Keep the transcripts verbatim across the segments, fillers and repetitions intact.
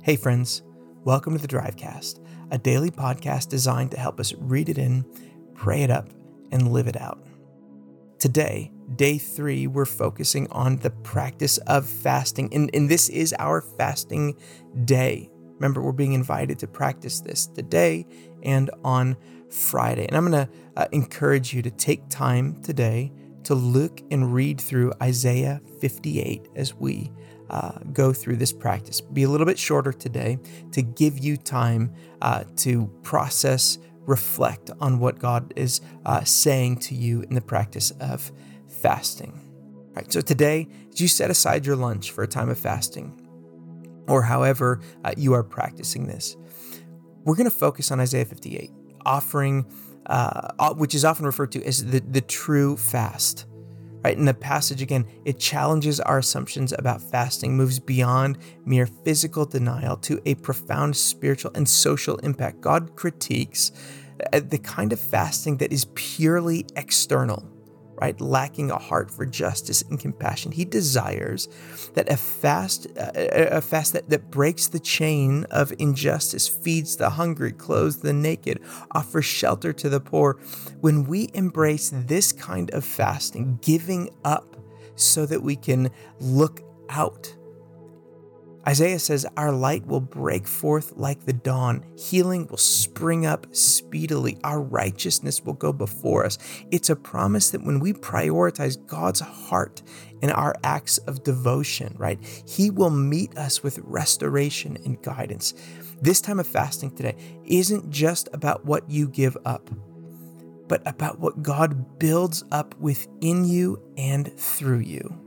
Hey friends, welcome to the Drivecast, a daily podcast designed to help us read it in, pray it up, and live it out. Today, day three, we're focusing on the practice of fasting, and, and this is our fasting day. Remember, we're being invited to practice this today and on Friday. And I'm going to uh, encourage you to take time today to look and read through Isaiah fifty-eight as we uh, go through this practice. Be a little bit shorter today to give you time uh, to process, reflect on what God is uh, saying to you in the practice of fasting. All right, so today, as you set aside your lunch for a time of fasting, or however uh, you are practicing this, we're going to focus on Isaiah fifty-eight, offering, uh, which is often referred to as the, the true fast. Right? In the passage, again, it challenges our assumptions about fasting, moves beyond mere physical denial to a profound spiritual and social impact. God critiques the kind of fasting that is purely external, right? Lacking a heart for justice and compassion. He desires that a fast, a fast that, that breaks the chain of injustice, feeds the hungry, clothes the naked, offers shelter to the poor. When we embrace this kind of fasting, giving up so that we can look out, Isaiah says our light will break forth like the dawn. Healing will spring up speedily. Our righteousness will go before us. It's a promise that when we prioritize God's heart in our acts of devotion, right, He will meet us with restoration and guidance. This time of fasting today isn't just about what you give up, but about what God builds up within you and through you.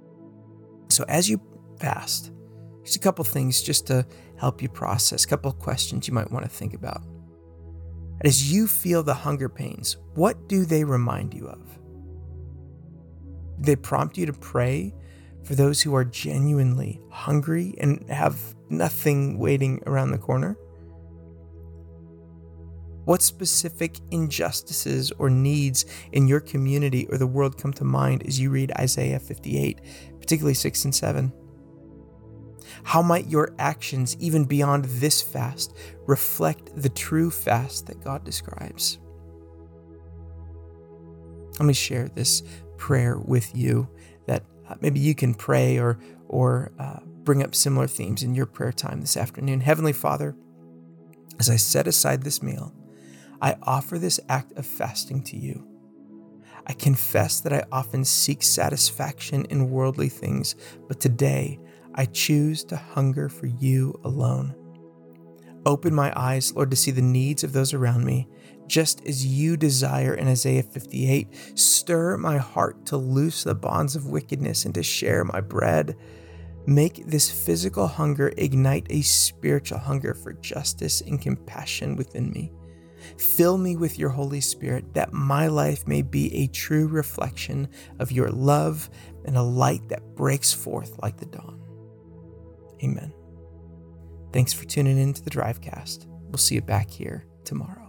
So as you fast, just a couple things just to help you process, a couple of questions you might want to think about. As you feel the hunger pains, what do they remind you of? Do they prompt you to pray for those who are genuinely hungry and have nothing waiting around the corner? What specific injustices or needs in your community or the world come to mind as you read Isaiah fifty-eight, particularly six and seven? How might your actions, even beyond this fast, reflect the true fast that God describes? Let me share this prayer with you that uh, maybe you can pray or, or uh, bring up similar themes in your prayer time this afternoon. Heavenly Father, as I set aside this meal, I offer this act of fasting to you. I confess that I often seek satisfaction in worldly things, but today I choose to hunger for you alone. Open my eyes, Lord, to see the needs of those around me, just as you desire in Isaiah fifty-eight. Stir my heart to loose the bonds of wickedness and to share my bread. Make this physical hunger ignite a spiritual hunger for justice and compassion within me. Fill me with your Holy Spirit, that my life may be a true reflection of your love and a light that breaks forth like the dawn. Amen. Thanks for tuning in to the Drivecast. We'll see you back here tomorrow.